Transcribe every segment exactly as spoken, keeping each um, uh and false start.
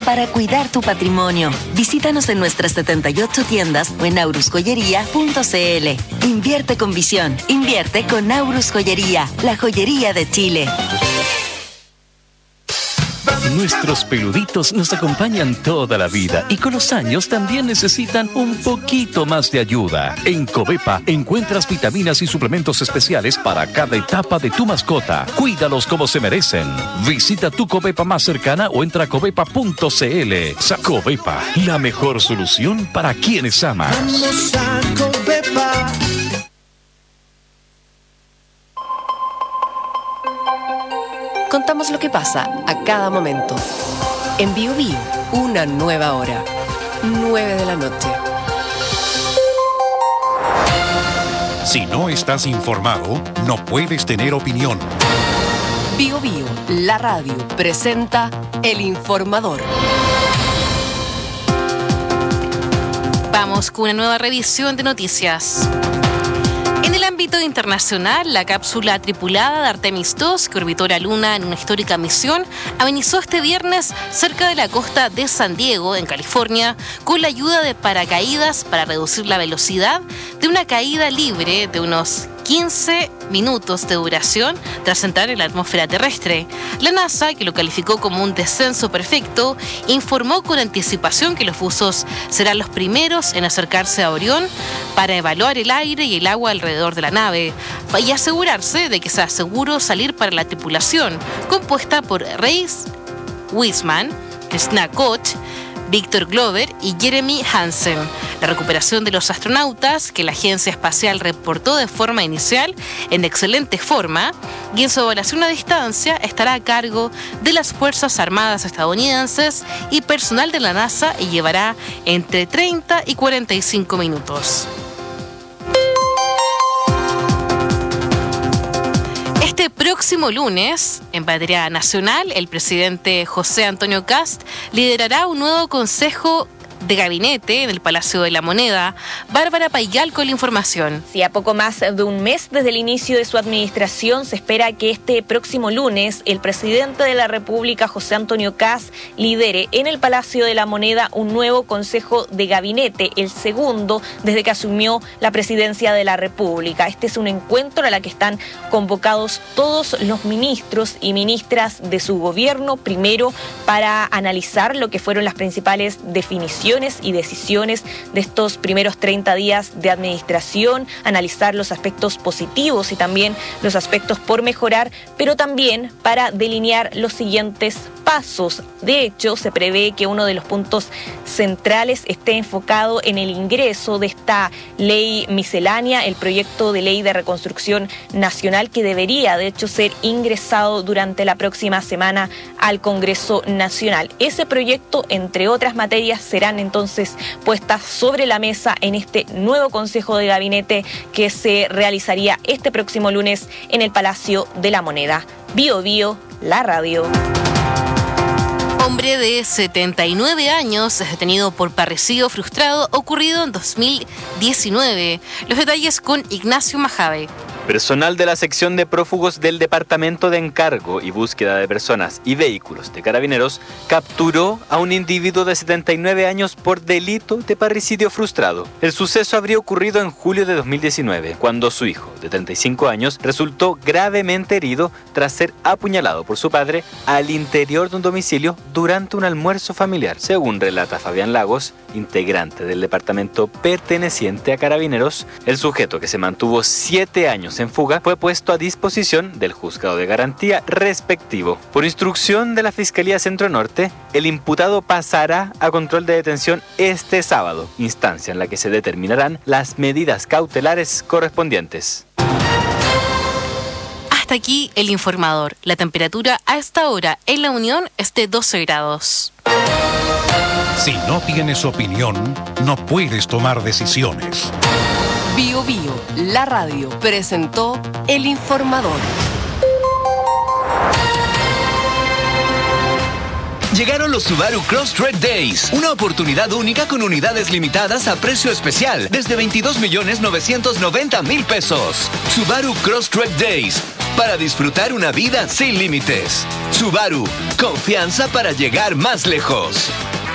para cuidar tu patrimonio. Visítanos en nuestras setenta y ocho tiendas o en aurus joyería punto c l. Invierte con visión. Invierte con Aurus Joyería, la joyería de Chile. Nuestros peluditos nos acompañan toda la vida y con los años también necesitan un poquito más de ayuda. En Covepa encuentras vitaminas y suplementos especiales para cada etapa de tu mascota. Cuídalos como se merecen. Visita tu Covepa más cercana o entra a covepa punto c l. Covepa, la mejor solución para quienes amas. Vamos a Covepa. Contamos lo que pasa a cada momento. En Bio Bio, una nueva hora. nueve de la noche. Si no estás informado, no puedes tener opinión. Bio Bio, la radio, presenta El Informador. Vamos con una nueva revisión de noticias. En el ámbito internacional, la cápsula tripulada de Artemis dos, que orbitó la Luna en una histórica misión, amenizó este viernes cerca de la costa de San Diego, en California, con la ayuda de paracaídas para reducir la velocidad de una caída libre de unos quince minutos de duración tras entrar en la atmósfera terrestre. La NASA, que lo calificó como un descenso perfecto, informó con anticipación que los buzos serán los primeros en acercarse a Orión para evaluar el aire y el agua alrededor de la nave y asegurarse de que sea seguro salir para la tripulación, compuesta por Reese Wiseman, Krishna Koch, Victor Glover y Jeremy Hansen. La recuperación de los astronautas, que la agencia espacial reportó de forma inicial en excelente forma, y en su evaluación a distancia estará a cargo de las Fuerzas Armadas estadounidenses y personal de la NASA y llevará entre treinta y cuarenta y cinco minutos. Este próximo lunes, en Patria Nacional, el presidente José Antonio Kast liderará un nuevo consejo de gabinete en el Palacio de la Moneda. Bárbara Payal con la información. Sí, a poco más de un mes desde el inicio de su administración, se espera que este próximo lunes el presidente de la República, José Antonio Kast, lidere en el Palacio de la Moneda un nuevo consejo de gabinete, el segundo desde que asumió la presidencia de la República. Este es un encuentro a la que están convocados todos los ministros y ministras de su gobierno, primero para analizar lo que fueron las principales definiciones y decisiones de estos primeros treinta días de administración, analizar los aspectos positivos y también los aspectos por mejorar, pero también para delinear los siguientes pasos. De hecho, se prevé que uno de los puntos centrales esté enfocado en el ingreso de esta ley miscelánea, el proyecto de ley de reconstrucción nacional, que debería de hecho ser ingresado durante la próxima semana al Congreso Nacional. Ese proyecto, entre otras materias, serán entonces puestas sobre la mesa en este nuevo Consejo de Gabinete que se realizaría este próximo lunes en el Palacio de la Moneda. Bio Bio, la radio. Hombre de setenta y nueve años es detenido por parricidio frustrado ocurrido en dos mil diecinueve. Los detalles con Ignacio Majave. Personal de la sección de prófugos del Departamento de Encargo y Búsqueda de Personas y Vehículos de Carabineros capturó a un individuo de setenta y nueve años por delito de parricidio frustrado. El suceso habría ocurrido en julio de dos mil diecinueve, cuando su hijo, de treinta y cinco años, resultó gravemente herido tras ser apuñalado por su padre al interior de un domicilio durante un almuerzo familiar. Según relata Fabián Lagos, integrante del departamento perteneciente a Carabineros, el sujeto, que se mantuvo siete años en fuga, fue puesto a disposición del juzgado de garantía respectivo. Por instrucción de la Fiscalía Centro Norte, el imputado pasará a control de detención este sábado, instancia en la que se determinarán las medidas cautelares correspondientes. Hasta aquí el informador. La temperatura a esta hora en La Unión es de doce grados. Si no tienes opinión, no puedes tomar decisiones. Bio Bio, la radio, presentó El Informador. Llegaron los Subaru Crosstrek Days, una oportunidad única con unidades limitadas a precio especial desde veintidós millones novecientos noventa mil pesos. Subaru Crosstrek Days, para disfrutar una vida sin límites. Subaru, confianza para llegar más lejos.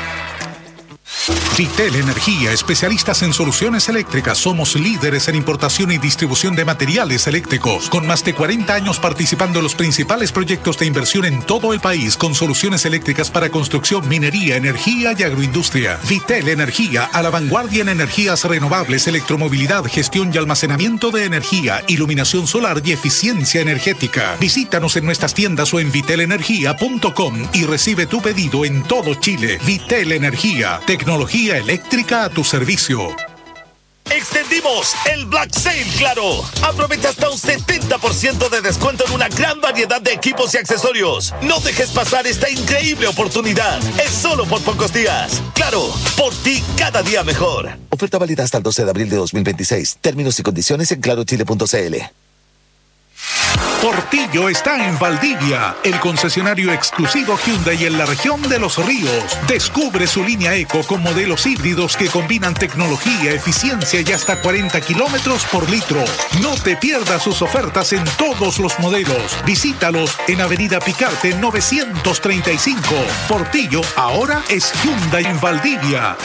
Vitel Energía, especialistas en soluciones eléctricas. Somos líderes en importación y distribución de materiales eléctricos, con más de cuarenta años participando en los principales proyectos de inversión en todo el país, con soluciones eléctricas para construcción, minería, energía y agroindustria. Vitel Energía, a la vanguardia en energías renovables, electromovilidad, gestión y almacenamiento de energía, iluminación solar y eficiencia energética. Visítanos en nuestras tiendas o en vitel energía punto com y recibe tu pedido en todo Chile. Vitel Energía, tecnología eléctrica a tu servicio. Extendimos el Black Sale Claro. Aprovecha hasta un setenta por ciento de descuento en una gran variedad de equipos y accesorios. No dejes pasar esta increíble oportunidad. Es solo por pocos días. Claro, por ti cada día mejor. Oferta válida hasta el doce de abril de dos mil veintiséis. Términos y condiciones en claro chile punto c l. Portillo está en Valdivia, el concesionario exclusivo Hyundai en la región de Los Ríos. Descubre su línea Eco con modelos híbridos que combinan tecnología, eficiencia y hasta cuarenta kilómetros por litro. No te pierdas sus ofertas en todos los modelos. Visítalos en Avenida Picarte novecientos treinta y cinco. Portillo ahora es Hyundai en Valdivia.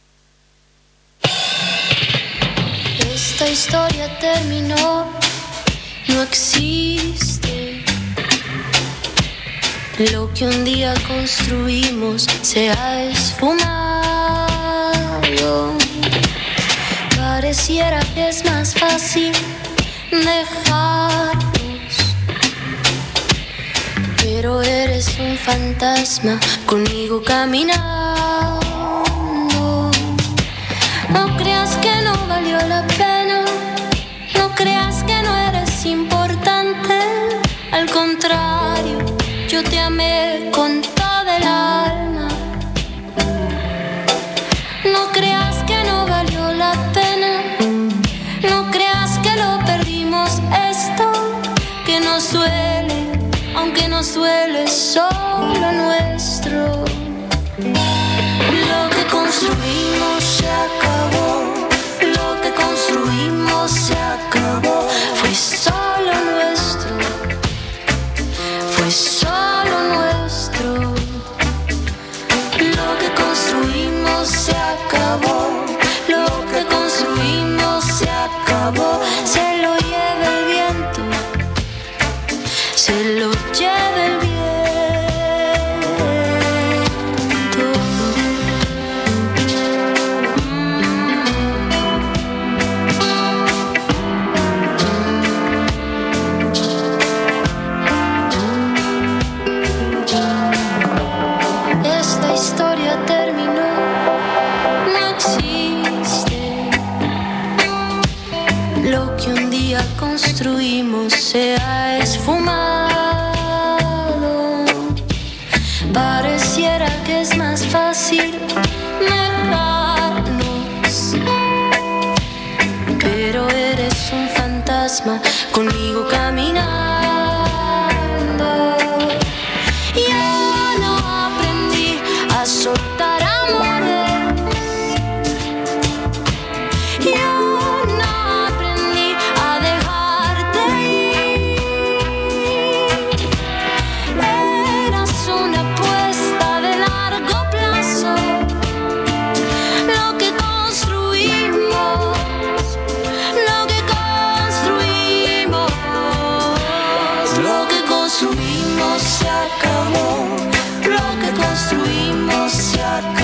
Esta historia terminó. No existe. Lo que un día construimos se ha esfumado. Pareciera que es más fácil dejarnos, pero eres un fantasma conmigo caminando. No creas que no valió la pena. No creas que no eres importante, al contrario, yo te amé con toda el alma. No creas que no valió la pena, no creas que lo perdimos esto, que nos duele, aunque nos duele solo nuestro. Lo que construimos se acabó. Lo que construimos se acabó. Fue solo nuestro. Fue solo nuestro. Lo que construimos se acabó. Lo que construimos se acabó. Se lo lleva el viento. Se lo lleva el viento. Construimos se ha esfumado. Pareciera que es más fácil dejarnos, pero eres un fantasma conmigo caminando. Yo no aprendí a soltar amores. Yo se acabó, lo que construimos se acabó.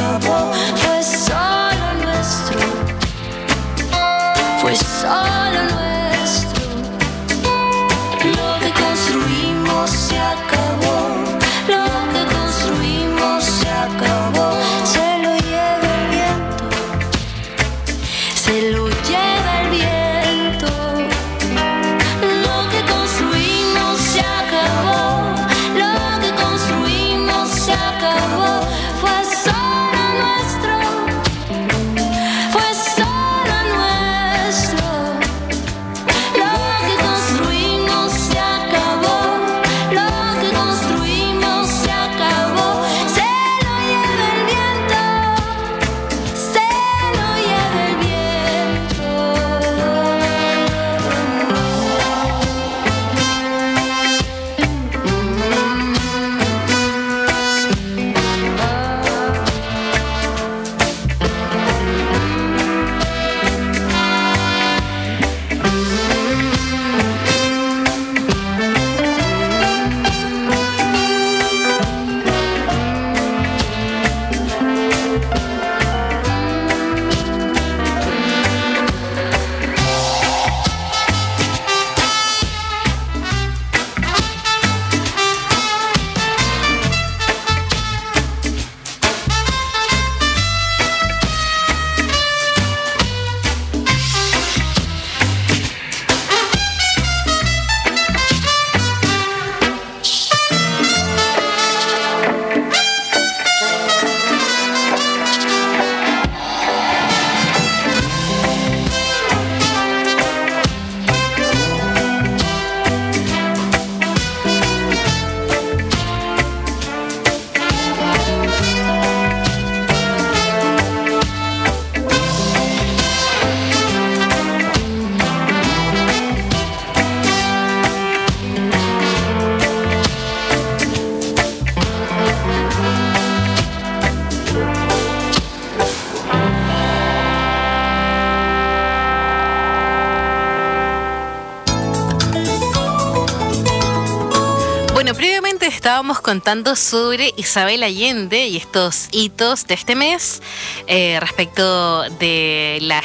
estábamos contando sobre Isabel Allende y estos hitos de este mes eh, respecto de la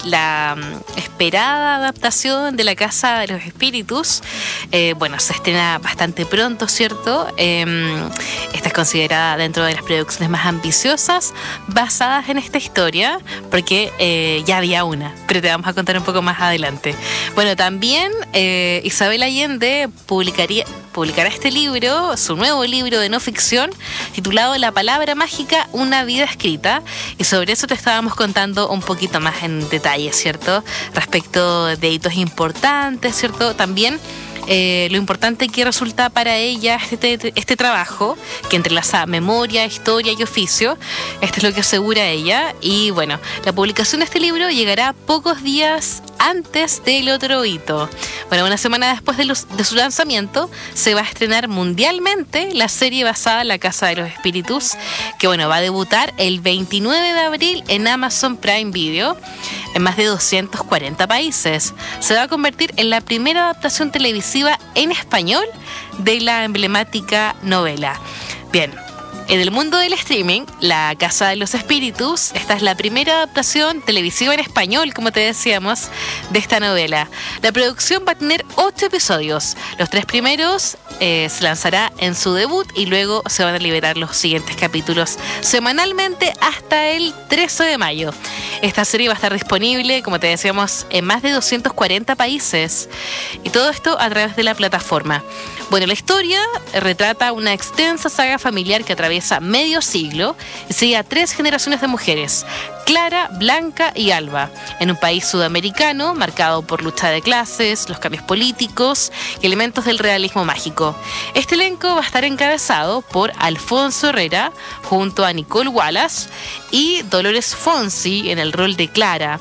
la um, esperada adaptación de La Casa de los Espíritus. Eh, bueno, se estrena bastante pronto, ¿cierto? Eh, esta es considerada dentro de las producciones más ambiciosas basadas en esta historia, porque eh, ya había una, pero te vamos a contar un poco más adelante. Bueno, también eh, Isabel Allende publicaría publicará este libro, su nuevo libro de no ficción, titulado La Palabra Mágica, una vida escrita, y sobre eso te estábamos contando un poquito más en detalle, ¿cierto? Respecto de hitos importantes, ¿cierto? También Eh, lo importante que resulta para ella este, este trabajo, que entrelaza memoria, historia y oficio. Esto es lo que asegura ella. Y bueno, la publicación de este libro llegará pocos días antes del otro hito. Bueno, una semana después de, los, de su lanzamiento, se va a estrenar mundialmente la serie basada en La Casa de los Espíritus, que bueno, va a debutar el veintinueve de abril en Amazon Prime Video, en más de doscientos cuarenta países. Se va a convertir en la primera adaptación televisiva en español de la emblemática novela. Bien, en el mundo del streaming, La Casa de los Espíritus, esta es la primera adaptación televisiva en español, como te decíamos, de esta novela. La producción va a tener ocho episodios. Los tres primeros eh, se lanzará en su debut y luego se van a liberar los siguientes capítulos semanalmente hasta el trece de mayo. Esta serie va a estar disponible, como te decíamos, en más de doscientos cuarenta países. Y todo esto a través de la plataforma. Bueno, la historia retrata una extensa saga familiar que atraviesa medio siglo y sigue a tres generaciones de mujeres, Clara, Blanca y Alba, en un país sudamericano marcado por lucha de clases, los cambios políticos y elementos del realismo mágico. Este elenco va a estar encabezado por Alfonso Herrera junto a Nicole Wallace y Dolores Fonsi en el rol de Clara.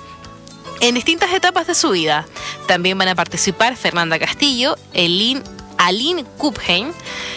En distintas etapas de su vida también van a participar Fernanda Castillo, Elin, Aline Kupheim,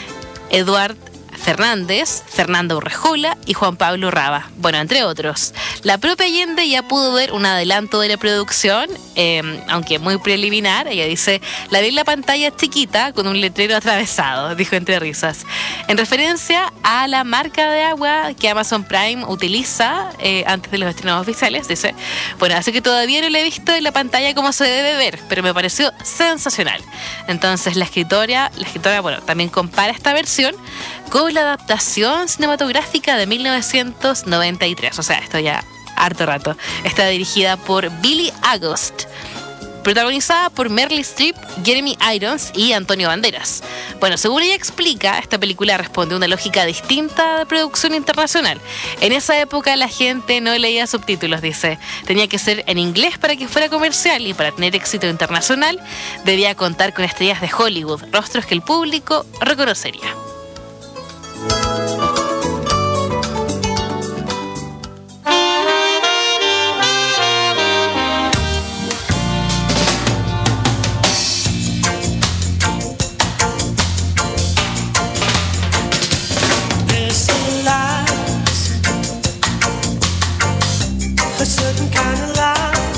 Eduard Fernández, Fernanda Urrejola y Juan Pablo Raba, bueno, entre otros. La propia Allende ya pudo ver un adelanto de la producción, eh, aunque muy preliminar. Ella dice: la vi en la pantalla chiquita con un letrero atravesado, dijo entre risas, en referencia a la marca de agua que Amazon Prime utiliza eh, antes de los estrenos oficiales. Dice: bueno, así que todavía no la he visto en la pantalla como se debe ver, pero me pareció sensacional. Entonces la escritora, la escritora bueno, también compara esta versión con la adaptación cinematográfica de mil novecientos noventa y tres, o sea, esto ya harto rato. Está dirigida por Billy August, protagonizada por Meryl Streep, Jeremy Irons y Antonio Banderas. Bueno, según ella explica, esta película responde a una lógica distinta de producción internacional. En esa época la gente no leía subtítulos, dice. Tenía que ser en inglés para que fuera comercial, y para tener éxito internacional debía contar con estrellas de Hollywood, rostros que el público reconocería. A certain kind of light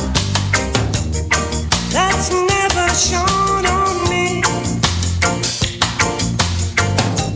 that's never shone on me.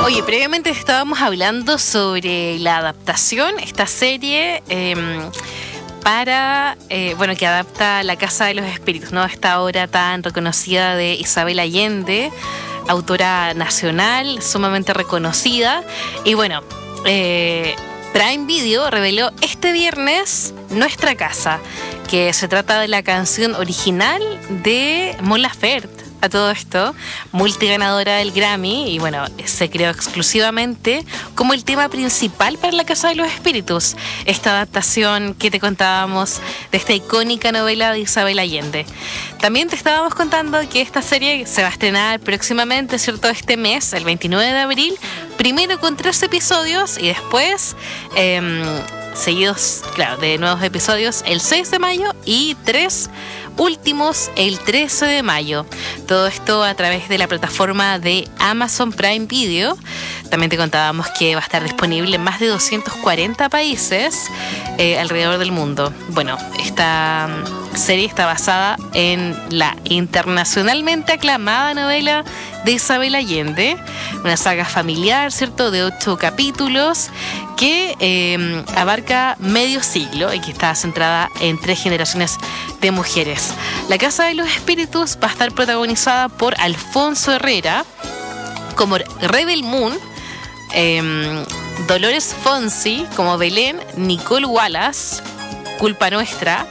Oye, previamente estábamos hablando sobre la adaptación, esta serie eh, para, eh, bueno, que adapta La Casa de los Espíritus, ¿no? Esta obra tan reconocida de Isabel Allende, autora nacional, sumamente reconocida. Y bueno, eh, Prime Video reveló este viernes Nuestra Casa, que se trata de la canción original de Mon Laferte. A todo esto, multiganadora del Grammy, y bueno, se creó exclusivamente como el tema principal para La Casa de los Espíritus, esta adaptación que te contábamos de esta icónica novela de Isabel Allende. También te estábamos contando que esta serie se va a estrenar próximamente, ¿cierto? Este mes, el veintinueve de abril, primero con tres episodios y después eh, seguidos, claro, de nuevos episodios el seis de mayo y tres últimos el trece de mayo. Todo esto a través de la plataforma de Amazon Prime Video. También te contábamos que va a estar disponible en más de doscientos cuarenta países eh, alrededor del mundo. Bueno, esta serie está basada en la internacionalmente aclamada novela de Isabel Allende, una saga familiar, ¿cierto?, de ocho capítulos que eh, abarca medio siglo y que está centrada en tres generaciones de mujeres. La Casa de los Espíritus va a estar protagonizada por Alfonso Herrera como Rebel Moon, eh, Dolores Fonsi como Belén, Nicole Wallace, Culpa Nuestra.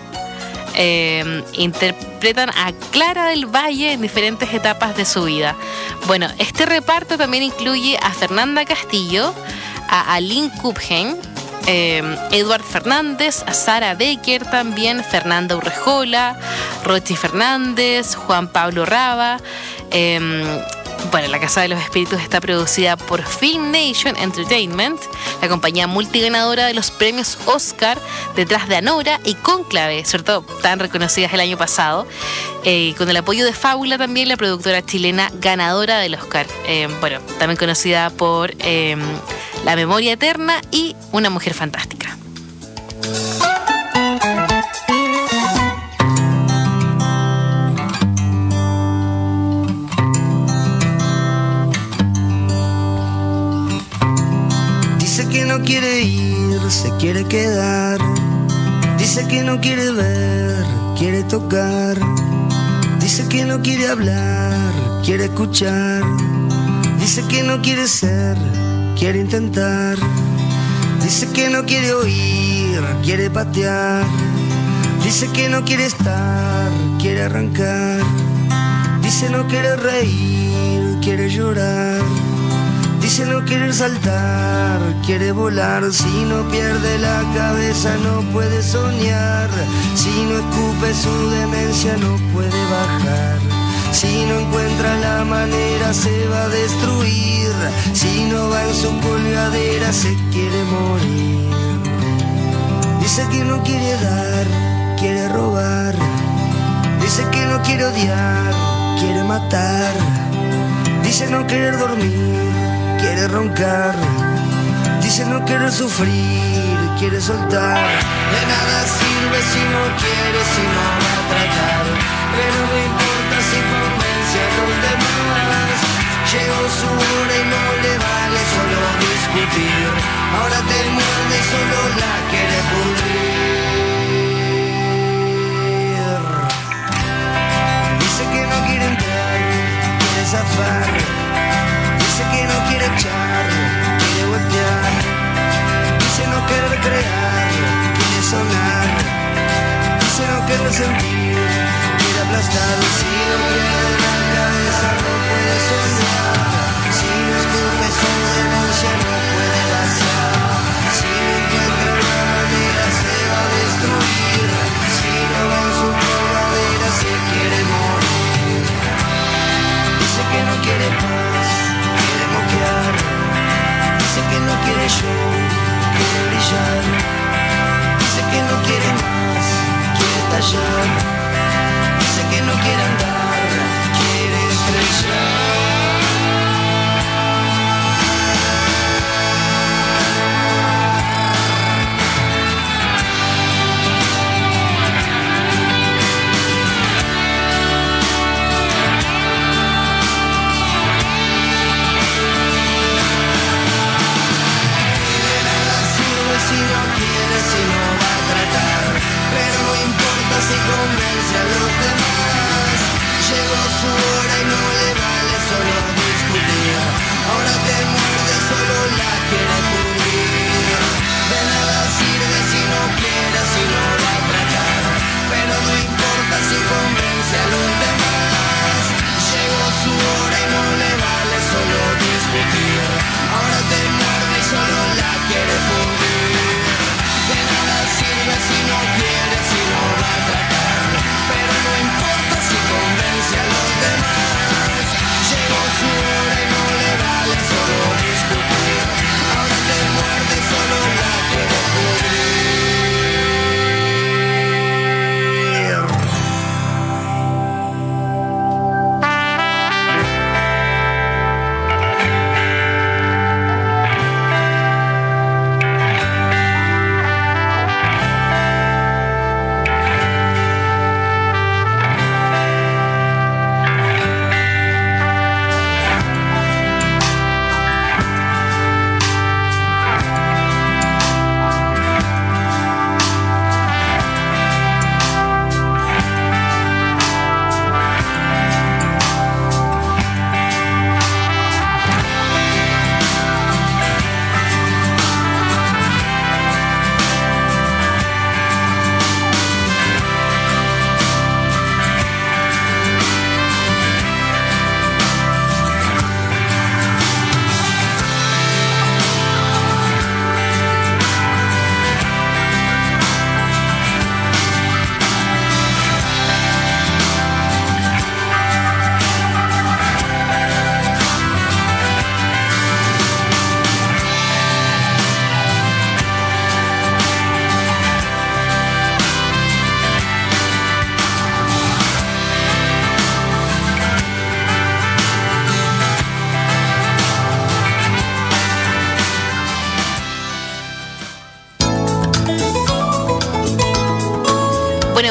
Eh, interpretan a Clara del Valle en diferentes etapas de su vida. Bueno, este reparto también incluye a Fernanda Castillo, a Aline Kupgen, eh, Edward Fernández, a Sara Becker también, Fernanda Urrejola, Rochi Fernández, Juan Pablo Raba. eh, Bueno, La Casa de los Espíritus está producida por Film Nation Entertainment, la compañía multiganadora de los premios Oscar, detrás de Anora y Cónclave, ¿cierto?, tan reconocidas el año pasado, eh, con el apoyo de Fábula también, la productora chilena ganadora del Oscar, eh, bueno, también conocida por eh, La Memoria Eterna y Una Mujer Fantástica. Dice que no quiere ir, se quiere quedar. Dice que no quiere ver, quiere tocar. Dice que no quiere hablar, quiere escuchar. Dice que no quiere ser, quiere intentar. Dice que no quiere oír, quiere patear. Dice que no quiere estar, quiere arrancar. Dice no quiere reír, quiere llorar. Dice no querer saltar, quiere volar. Si no pierde la cabeza no puede soñar. Si no escupe su demencia no puede bajar. Si no encuentra la manera se va a destruir. Si no va en su colgadera se quiere morir. Dice que no quiere dar, quiere robar. Dice que no quiere odiar, quiere matar. Dice no querer dormir, quiere roncar. Dice no querer sufrir, quiere soltar. De nada sirve si no quiere, si no va a tratar. Pero no importa si convence a los demás. Llegó su hora y no le vale solo discutir. Ahora te muerde y solo la quiere pudrir. Dice que no quiere entrar, quiere zafar. Dice que no quiere echar, quiere voltear. Dice no querer crear, quiere sonar. Dice no querer sentir, quiere aplastar. Si no pierde la cabeza no puede soñar. Si no escupe su denuncia no puede vaciar. Si no encuentra una manera se va a destruir. Si no va en su probadera se quiere morir. Dice que no quiere paz, quiere moquear. Dice que no quiere show, quiere brillar. Dice que no quiere más, quiere estallar.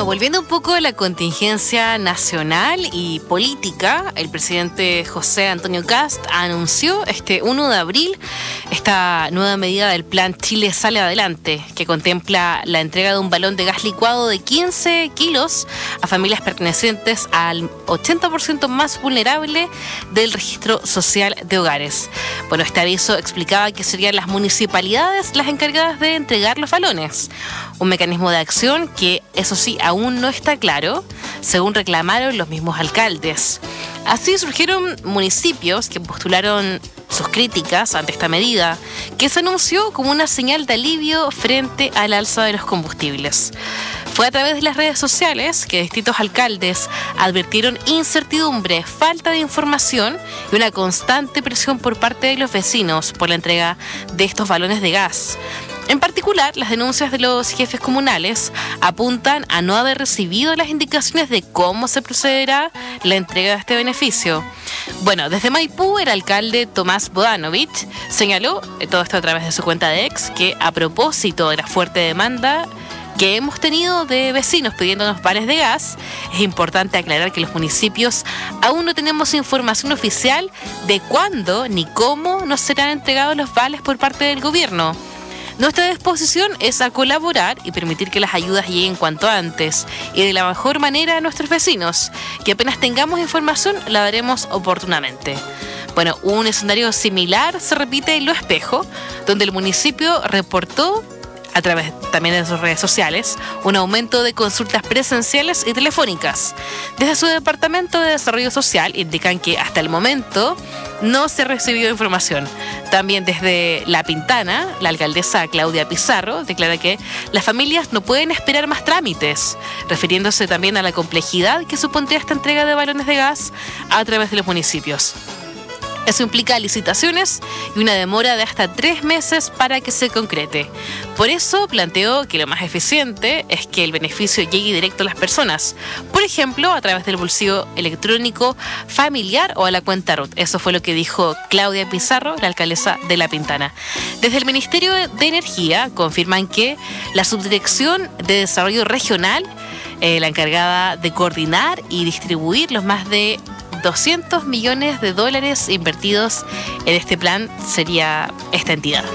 Bueno, volviendo un poco a la contingencia nacional y política, el presidente José Antonio Kast anunció este primero de abril esta nueva medida del Plan Chile Sale Adelante, que contempla la entrega de un balón de gas licuado de quince kilos a familias pertenecientes al ochenta por ciento más vulnerable del registro social de hogares. Bueno, este aviso explicaba que serían las municipalidades las encargadas de entregar los balones. Un mecanismo de acción que, eso sí, aún no está claro, según reclamaron los mismos alcaldes. Así surgieron municipios que postularon sus críticas ante esta medida, que se anunció como una señal de alivio frente al alza de los combustibles. Fue a través de las redes sociales que distintos alcaldes advirtieron incertidumbre, falta de información y una constante presión por parte de los vecinos por la entrega de estos balones de gas. En particular, las denuncias de los jefes comunales apuntan a no haber recibido las indicaciones de cómo se procederá la entrega de este beneficio. Bueno, desde Maipú, el alcalde Tomás Bodanovich señaló, todo esto a través de su cuenta de ex, que a propósito de la fuerte demanda que hemos tenido de vecinos pidiéndonos vales de gas, es importante aclarar que los municipios aún no tenemos información oficial de cuándo ni cómo nos serán entregados los vales por parte del gobierno. Nuestra disposición es a colaborar y permitir que las ayudas lleguen cuanto antes y de la mejor manera a nuestros vecinos, que apenas tengamos información la daremos oportunamente. Bueno, un escenario similar se repite en Lo Espejo, donde el municipio reportó, a través también de sus redes sociales, un aumento de consultas presenciales y telefónicas. Desde su Departamento de Desarrollo Social indican que hasta el momento no se ha recibido información. También desde La Pintana, la alcaldesa Claudia Pizarro declara que las familias no pueden esperar más trámites, refiriéndose también a la complejidad que supondría esta entrega de balones de gas a través de los municipios. Eso implica licitaciones y una demora de hasta tres meses para que se concrete. Por eso planteó que lo más eficiente es que el beneficio llegue directo a las personas. Por ejemplo, a través del bolsillo electrónico familiar o a la cuenta R U T. Eso fue lo que dijo Claudia Pizarro, la alcaldesa de La Pintana. Desde el Ministerio de Energía confirman que la Subdirección de Desarrollo Regional, eh, la encargada de coordinar y distribuir los más de doscientos millones de dólares invertidos en este plan, sería esta entidad.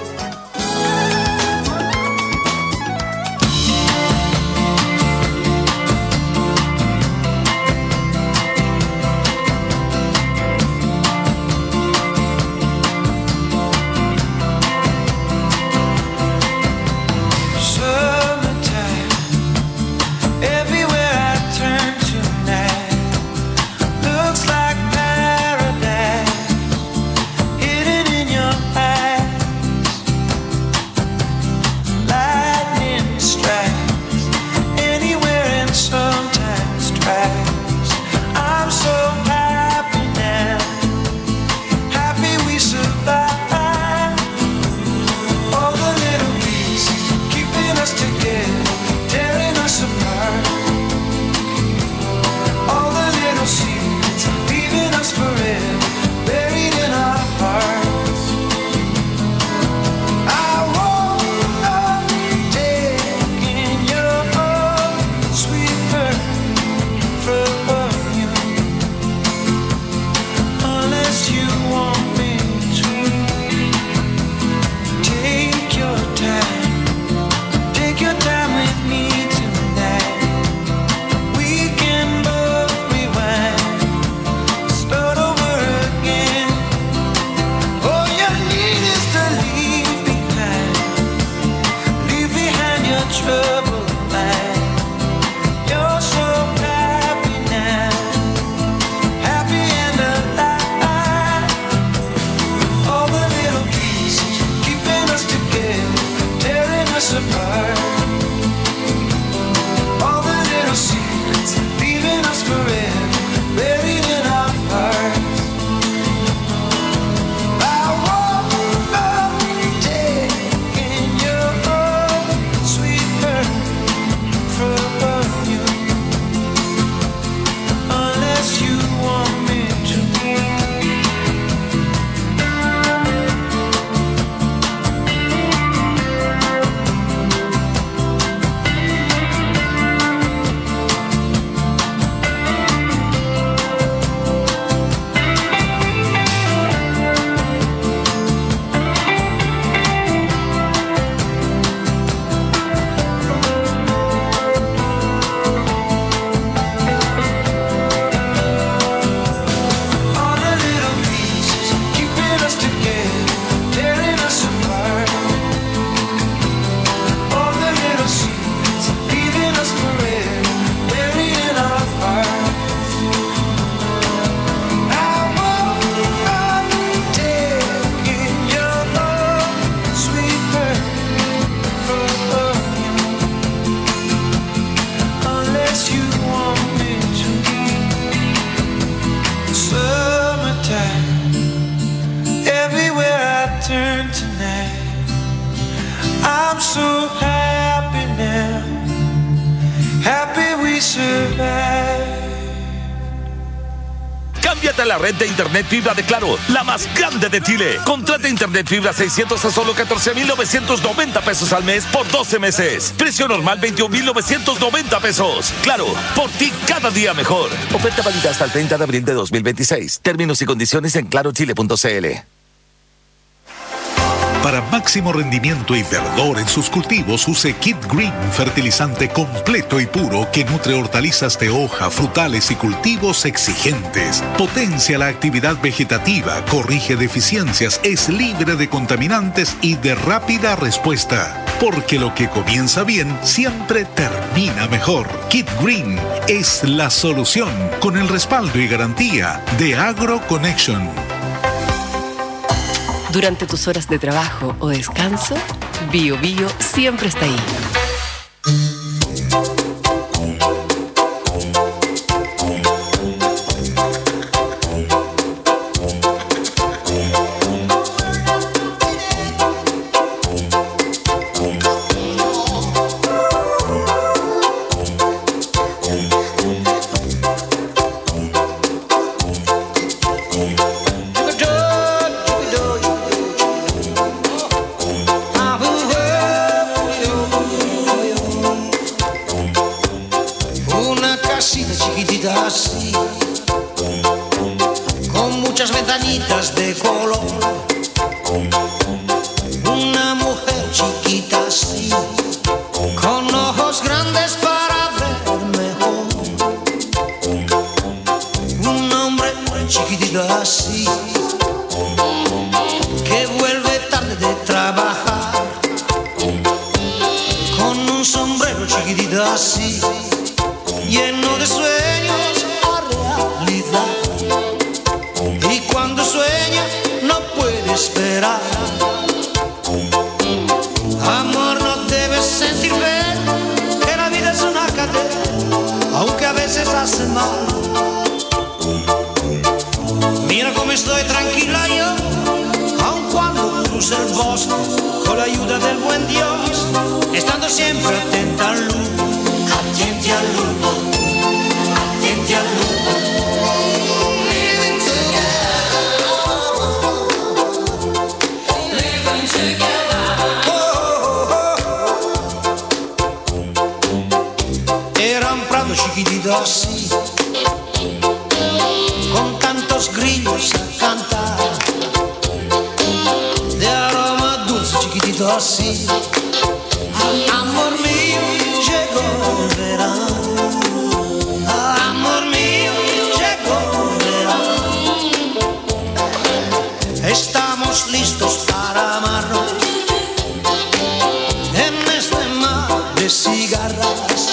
turn tonight. I'm so happy now, happy we survived. Cámbiate a la red de internet fibra de Claro, la más grande de Chile. Contrata internet fibra seiscientos a solo catorce mil novecientos noventa pesos al mes por doce meses. Precio normal veintiún mil novecientos noventa pesos. Claro, por ti cada día mejor. Oferta válida hasta el treinta de abril de dos mil veintiséis. Términos y condiciones en claro chile punto c l. Para máximo rendimiento y verdor en sus cultivos, use Kid Green, fertilizante completo y puro que nutre hortalizas de hoja, frutales y cultivos exigentes. Potencia la actividad vegetativa, corrige deficiencias, es libre de contaminantes y de rápida respuesta. Porque lo que comienza bien siempre termina mejor. Kid Green es la solución con el respaldo y garantía de AgroConnection. Durante tus horas de trabajo o descanso, Bio Bio siempre está ahí. Así, con muchas ventanitas de color, una mujer chiquita así, con ojos grandes para ver mejor, un hombre chiquitito así, que vuelve tarde de trabajar, con un sombrero chiquitito así, lleno de sueños a realidad. Y cuando sueña no puede esperar. Amor, no debes sentir ver que la vida es una cadena, aunque a veces hace mal. Mira cómo estoy tranquila yo, aun cuando cruce el bosque, con la ayuda del buen Dios, estando siempre atenta al luz. Atenti al lupo, atenti al lupo. Living together, living together. Oh, oh, oh. Era un prado chiquitito así, con tantos grillos a cantar, de aroma dulce chiquitito así. Amor mío, llegó el verano. Amor mío, llegó el verano. Estamos listos para amarnos en este mar de cigarras.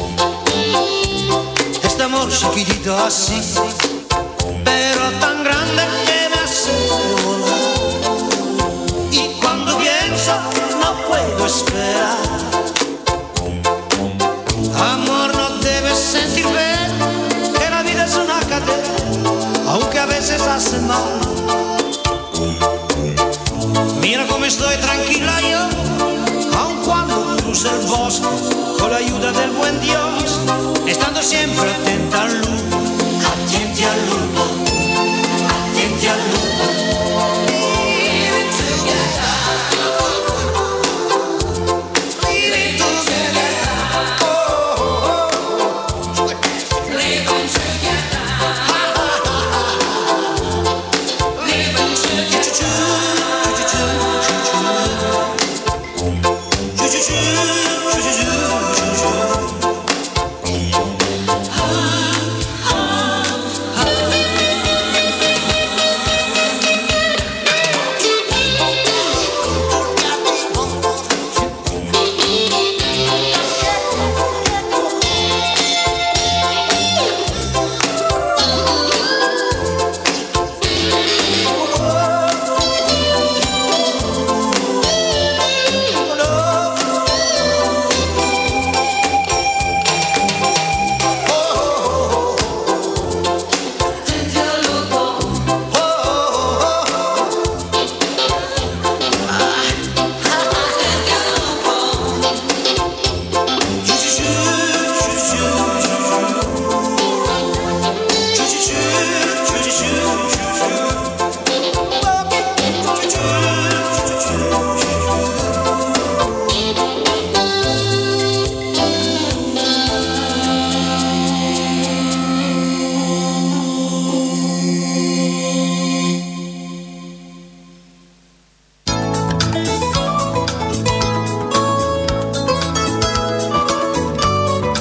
Este amor chiquitito así, pero tan grande que me hace volar. Y cuando pienso no puedo esperar. Amor, no debes sentir ver que la vida es una cadena, aunque a veces hace mal. Mira cómo estoy tranquila yo, aun cuando cruce el bosque, con la ayuda del buen Dios, estando siempre atenta al luz. Atenti al lupo, atenti al lupo. Living together, living together. Oh, oh, oh. Living together, living together.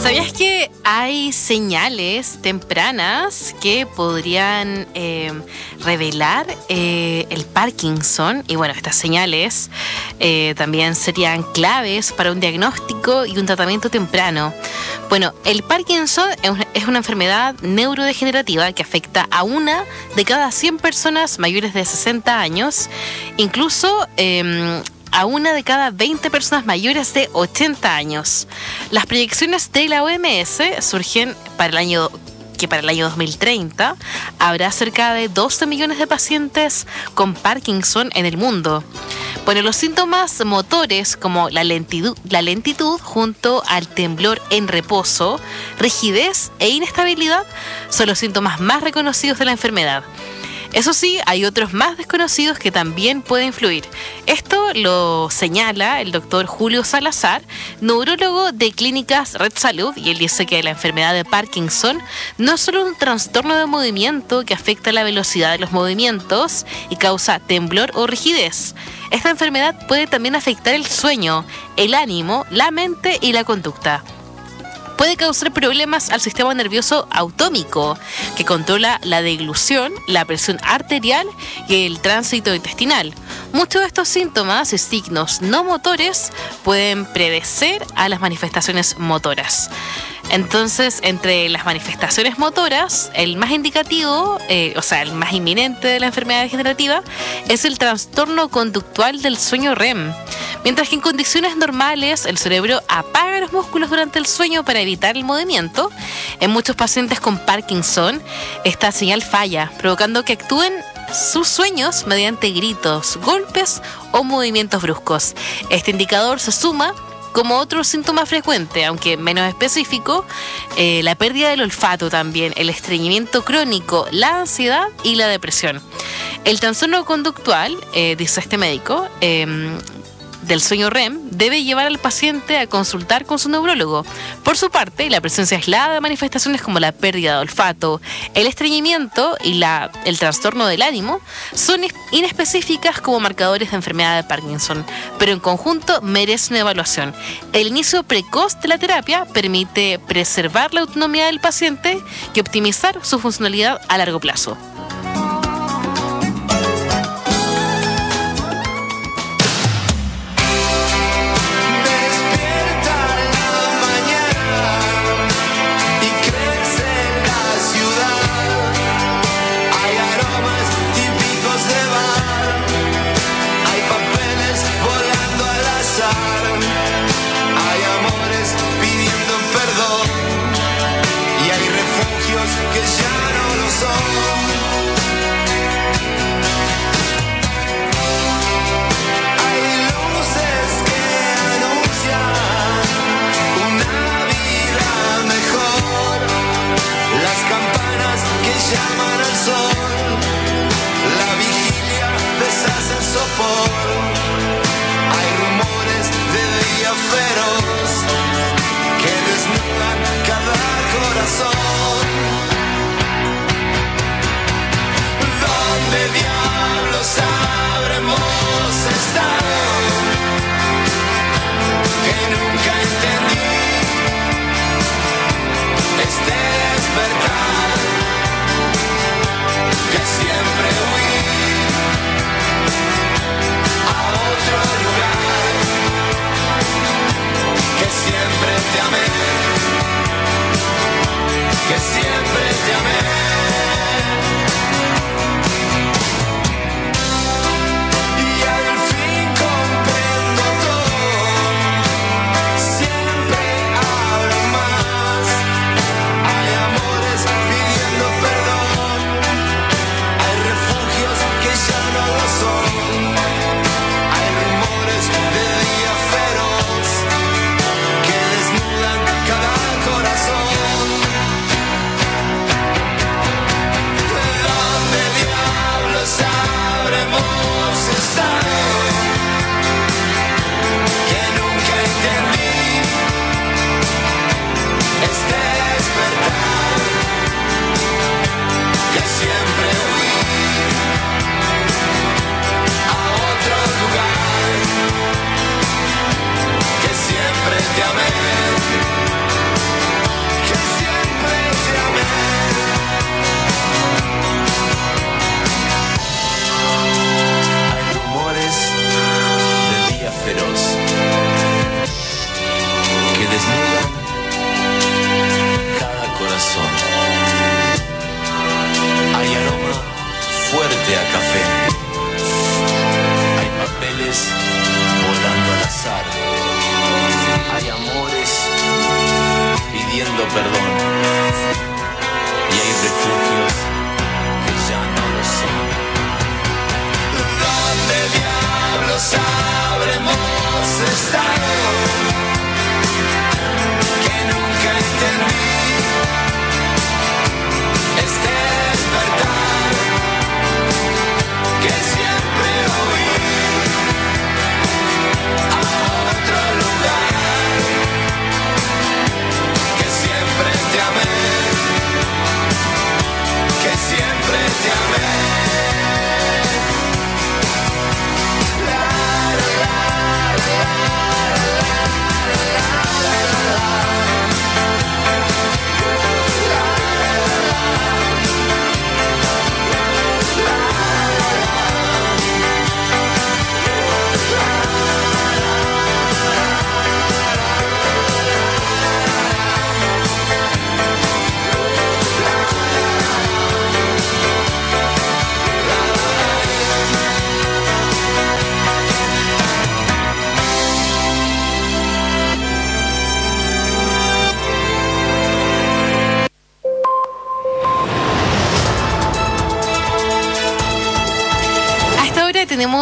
¿Sabías que hay señales tempranas que podrían eh, revelar eh, el Parkinson? Y bueno, estas señales eh, también serían claves para un diagnóstico y un tratamiento temprano. Bueno, el Parkinson es una enfermedad neurodegenerativa que afecta a una de cada cien personas mayores de sesenta años, incluso eh, a una de cada veinte personas mayores de ochenta años. Las proyecciones de la O M S surgen para el año que para el año dos mil treinta habrá cerca de doce millones de pacientes con Parkinson en el mundo. Bueno, los síntomas motores como la lentitud, la lentitud junto al temblor en reposo, rigidez e inestabilidad son los síntomas más reconocidos de la enfermedad. Eso sí, hay otros más desconocidos que también pueden influir. Esto lo señala el doctor Julio Salazar, neurólogo de Clínicas Red Salud, y él dice que la enfermedad de Parkinson no es solo un trastorno de movimiento que afecta la velocidad de los movimientos y causa temblor o rigidez. Esta enfermedad puede también afectar el sueño, el ánimo, la mente y la conducta. Puede causar problemas al sistema nervioso autómico, que controla la deglución, la presión arterial y el tránsito intestinal. Muchos de estos síntomas y signos no motores pueden predecer a las manifestaciones motoras. Entonces, entre las manifestaciones motoras, el más indicativo, eh, o sea, el más inminente de la enfermedad degenerativa, es el trastorno conductual del sueño R E M. Mientras que en condiciones normales el cerebro apaga los músculos durante el sueño para evitar el movimiento, en muchos pacientes con Parkinson esta señal falla, provocando que actúen sus sueños mediante gritos, golpes o movimientos bruscos. Este indicador se suma como otro síntoma frecuente, aunque menos específico, eh, la pérdida del olfato también, el estreñimiento crónico, la ansiedad y la depresión. El trastorno conductual, eh, dice este médico, eh, del sueño R E M debe llevar al paciente a consultar con su neurólogo. Por su parte, la presencia aislada de manifestaciones como la pérdida de olfato, el estreñimiento y la, el trastorno del ánimo son inespecíficas como marcadores de enfermedad de Parkinson, pero en conjunto merecen una evaluación. El inicio precoz de la terapia permite preservar la autonomía del paciente y optimizar su funcionalidad a largo plazo. Que ya no lo son.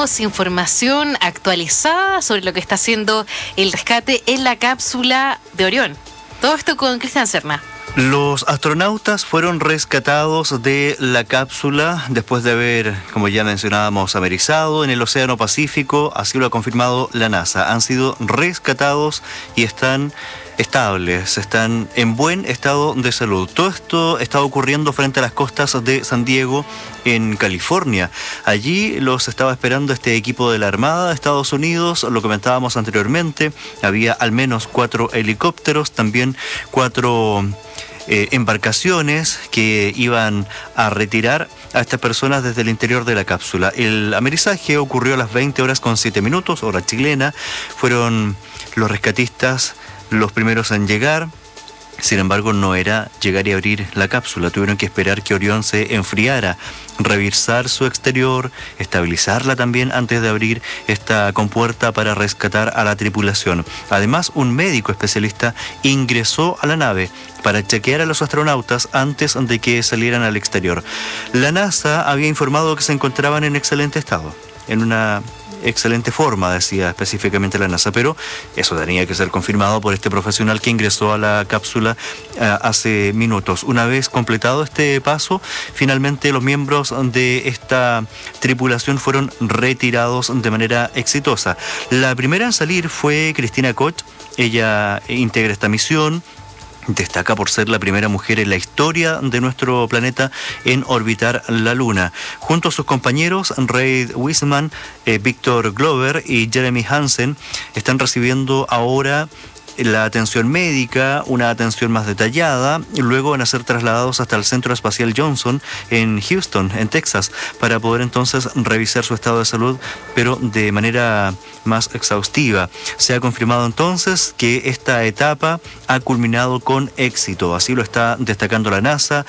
tenemos información actualizada sobre lo que está haciendo el rescate en la cápsula de Orión. Todo esto con Cristian Serna. Los astronautas fueron rescatados de la cápsula después de haber, como ya mencionábamos, amerizado en el Océano Pacífico. Así lo ha confirmado la NASA. Han sido rescatados y están estables, están en buen estado de salud. Todo esto está ocurriendo frente a las costas de San Diego, en California. Allí los estaba esperando este equipo de la Armada de Estados Unidos. Lo comentábamos anteriormente, había al menos cuatro helicópteros, también cuatro eh, embarcaciones que iban a retirar a estas personas desde el interior de la cápsula. El amerizaje ocurrió a las veinte horas con siete minutos, hora chilena. Fueron los rescatistas los primeros en llegar. Sin embargo, no era llegar y abrir la cápsula. Tuvieron que esperar que Orión se enfriara, revisar su exterior, estabilizarla también antes de abrir esta compuerta para rescatar a la tripulación. Además, un médico especialista ingresó a la nave para chequear a los astronautas antes de que salieran al exterior. La NASA había informado que se encontraban en excelente estado, en una excelente forma, decía específicamente la NASA, pero eso tenía que ser confirmado por este profesional que ingresó a la cápsula uh, hace minutos. Una vez completado este paso, finalmente los miembros de esta tripulación fueron retirados de manera exitosa. La primera en salir fue Cristina Koch. Ella integra esta misión. Destaca por ser la primera mujer en la historia de nuestro planeta en orbitar la Luna. Junto a sus compañeros, Reid Wiseman, eh, Victor Glover y Jeremy Hansen, están recibiendo ahora la atención médica, una atención más detallada. Luego van a ser trasladados hasta el Centro Espacial Johnson en Houston, en Texas, para poder entonces revisar su estado de salud, pero de manera más exhaustiva. Se ha confirmado entonces que esta etapa ha culminado con éxito. Así lo está destacando la NASA.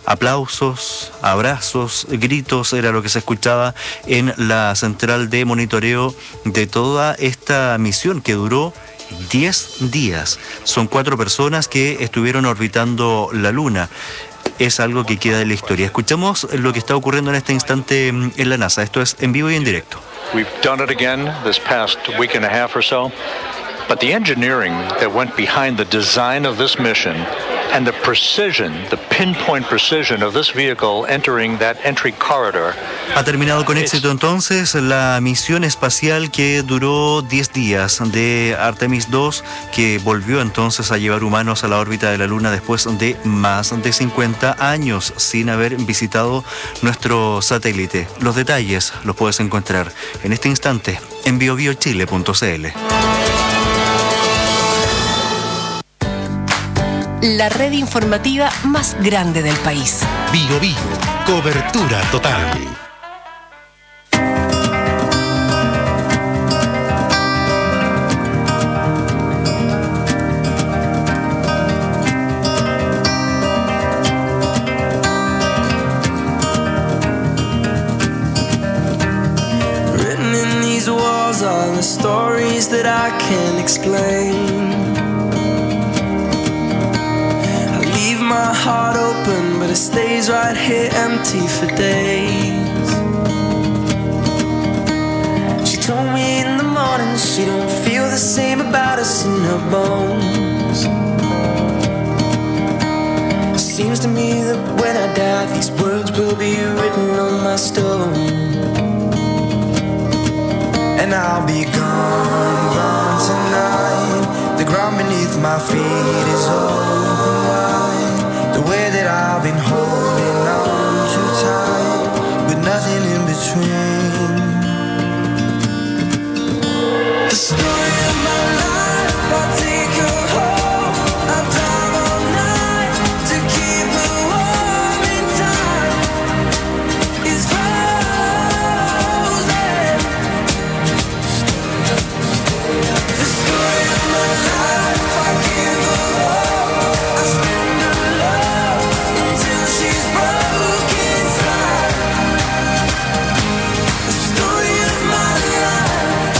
Aplausos, abrazos, gritos, era lo que se escuchaba en la central de monitoreo de toda esta misión que duró diez días. Son cuatro personas que estuvieron orbitando la Luna. Es algo que queda en la historia. Escuchamos lo que está ocurriendo en este instante en la NASA. Esto es en vivo y en directo. We've done it again this past week and a half or so. But the engineering that went behind the design of this mission and the precision, the pinpoint precision of this vehicle entering that entry corridor. Ha terminado con éxito entonces la misión espacial que duró diez días de Artemis dos, que volvió entonces a llevar humanos a la órbita de la Luna después de más de cincuenta años sin haber visitado nuestro satélite. Los detalles los puedes encontrar en este instante en bio bio chile punto c l. La red informativa más grande del país. Bio Bio, cobertura total. Written in these walls are the stories that I can't explain. My heart open, but it stays right here empty for days. She told me in the morning she don't feel the same about us in her bones. Seems to me that when I die, these words will be written on my stone. And I'll be gone, gone tonight. The ground beneath my feet is open wide. The way that I've been holding on too tight, with nothing in between. The story of my life, I'll take her home. I'll drive all night to keep her warm in time. It's frozen. The story of my life, I give her all. I spend her love until she's broke inside. The story of my life.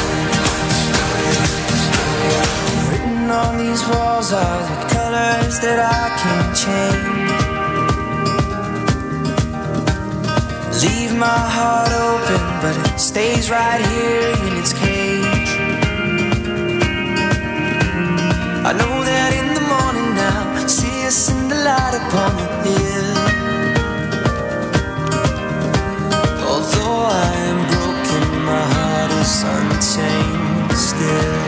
Written on these walls are the colors that I can't change. Leave my heart open, but it stays right here in its cage. I know that in the morning now, see us in the light upon the hill. Although I am broken, my heart is unchained still.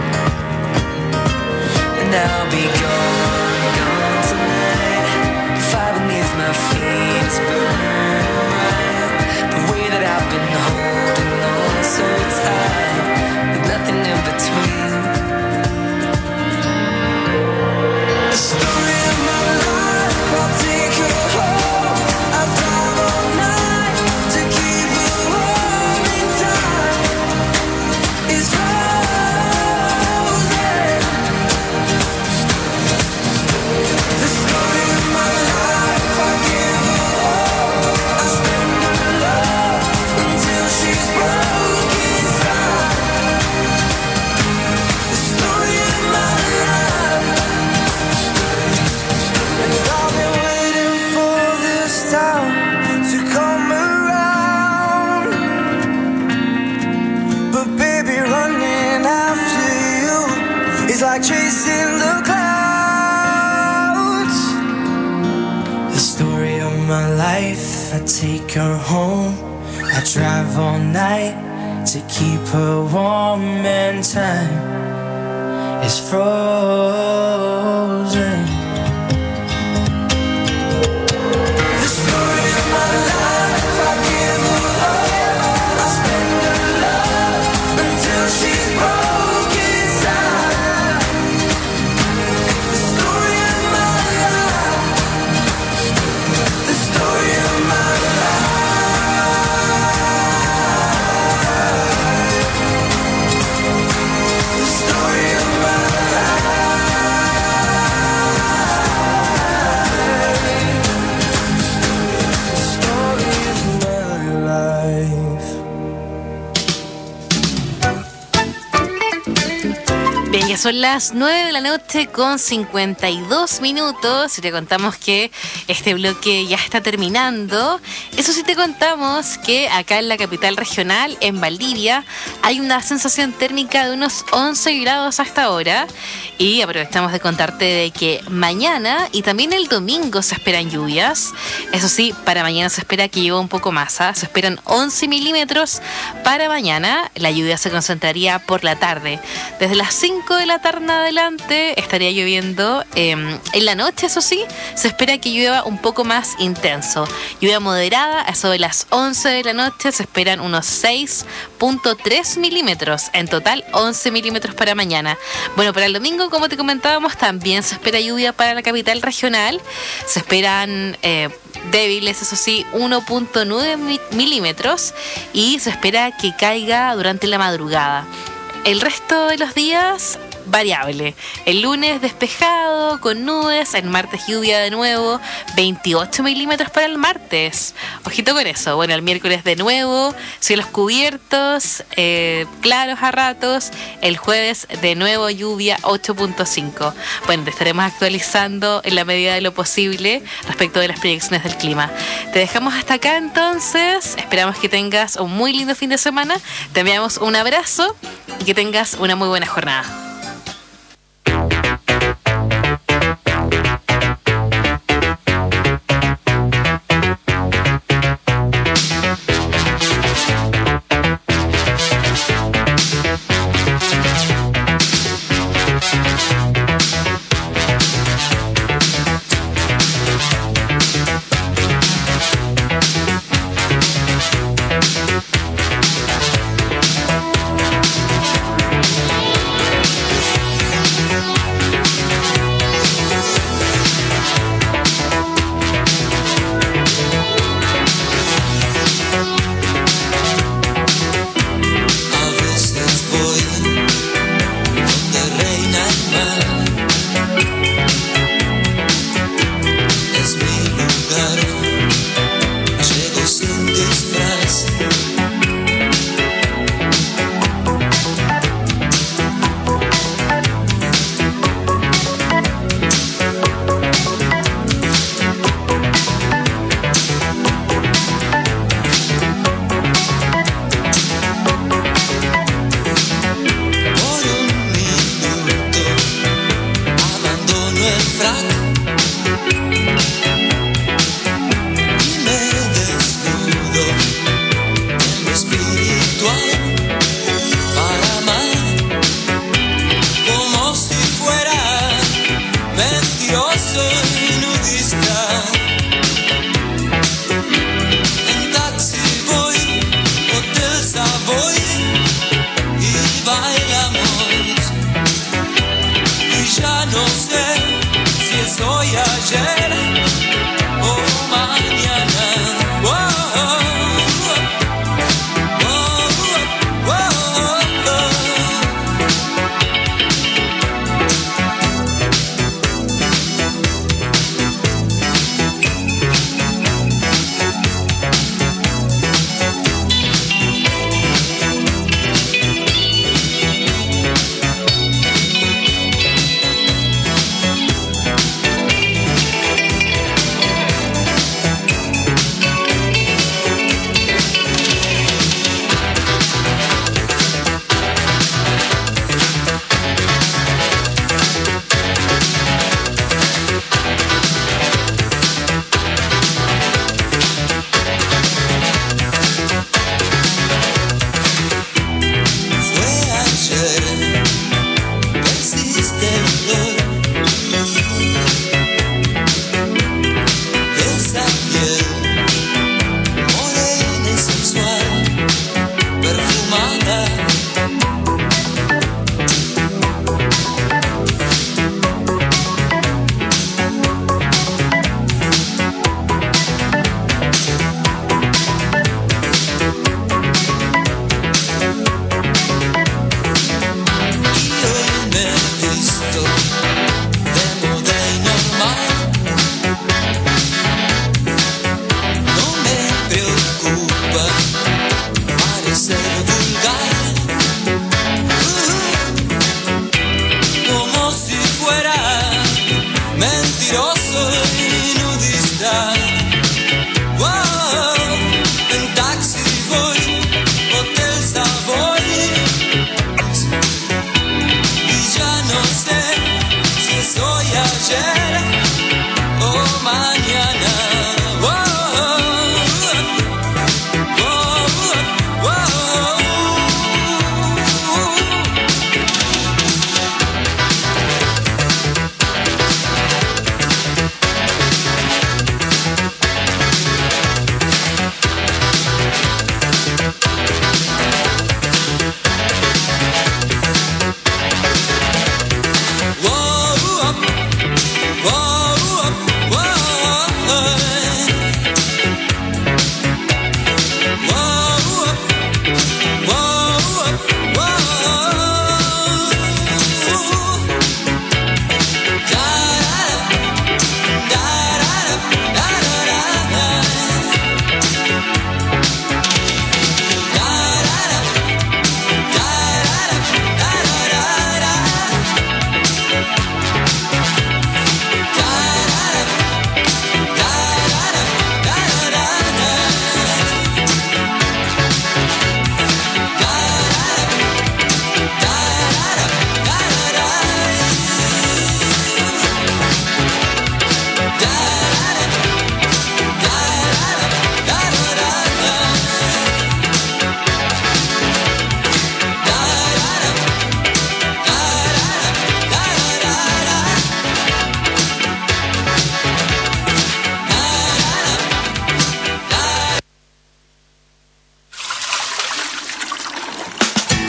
And I'll be gone, gone tonight. Fire beneath my feet is burning bright. The way that I've been holding on so tight, with nothing in between. The story of my life, I'll take her home. I'll drive all night to keep her home in time. It's frozen. The story of my life, I give her all. I spend her love until she's broke inside. The story of my life. And I've been waiting for this time to come around. But baby, running after you is like chasing the clouds. The story of my life, I take her home. I drive all night to keep her warm, and time is frozen. The story of my life, I give her all. I spend her love until she's broke inside. The story of my life. The story of my life. The story of my Bien, ya son las nueve de la noche con cincuenta y dos minutos y te contamos que este bloque ya está terminando. Eso sí, te contamos que acá en la capital regional, en Valdivia, hay una sensación térmica de unos once grados hasta ahora, y aprovechamos de contarte de que mañana y también el domingo se esperan lluvias. Eso sí, para mañana se espera que llueva un poco más, ¿eh? Se esperan once milímetros para mañana. La lluvia se concentraría por la tarde. Desde las cinco de la tarde en adelante estaría lloviendo. Eh, en la noche, eso sí, se espera que llueva un poco más intenso. Lluvia moderada, a eso de las once de la noche se esperan unos seis punto tres milímetros. En total, once milímetros para mañana. Bueno, para el domingo, como te comentábamos, también se espera lluvia para la capital regional. Se esperan eh, débiles, eso sí, uno punto nueve milímetros, y se espera que caiga durante la madrugada. El resto de los días, variable. El lunes despejado, con nubes. El martes lluvia de nuevo, veintiocho milímetros para el martes. Ojito con eso. Bueno, el miércoles de nuevo, cielos cubiertos, eh, claros a ratos. El jueves de nuevo lluvia, ocho punto cinco. Bueno, te estaremos actualizando en la medida de lo posible respecto de las proyecciones del clima. Te dejamos hasta acá entonces. Esperamos que tengas un muy lindo fin de semana. Te enviamos un abrazo y que tengas una muy buena jornada.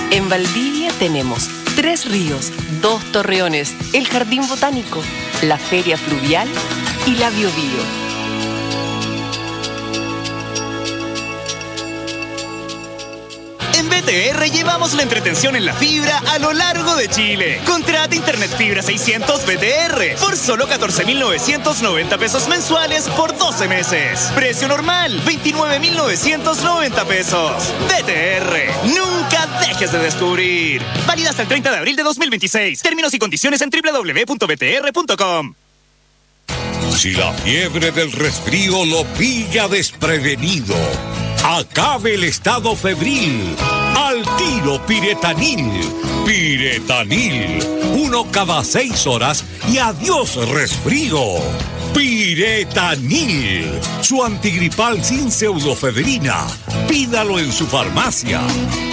En Valdivia tenemos tres ríos, dos torreones, el jardín botánico, la feria fluvial y la Biobío. En B T R llevamos la entretención en la fibra a lo largo de Chile. Contrata Internet Fibra seiscientos B T R por solo catorce mil novecientos noventa pesos mensuales por doce meses. Precio normal, veintinueve mil novecientos noventa pesos. B T R, nunca dejes de descubrir. Válida hasta el treinta de abril de dos mil veintiséis. Términos y condiciones en doble u doble u doble u punto b t r punto com. Si la fiebre del resfrío lo pilla desprevenido, acabe el estado febril. Al tiro Piretanil. Piretanil. Uno cada seis horas y adiós resfrío. Piretanil. Su antigripal sin pseudofebrina. Pídalo en su farmacia.